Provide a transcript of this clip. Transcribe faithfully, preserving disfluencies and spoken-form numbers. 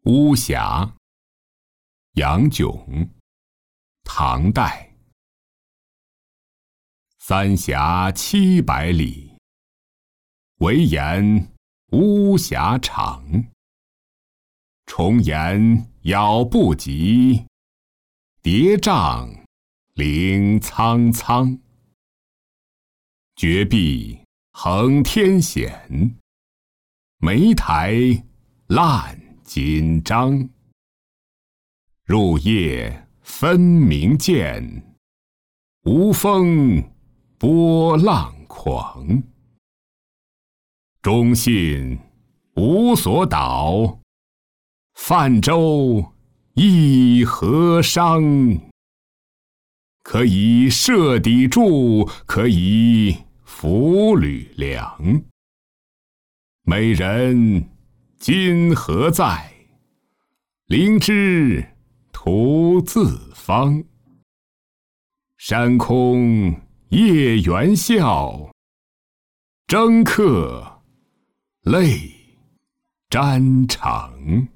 巫峡，杨炯，唐代。三峡七百里，唯言巫峡长。重岩杳不及，叠嶂凌苍苍。绝壁横天险，莓台烂锦章。入夜分明见，无风波浪狂。忠信无所导，泛舟亦何伤？可以设砥柱，可以扶履梁。美人今何在？灵芝徒自芳。山空夜猿啸，征客泪沾裳。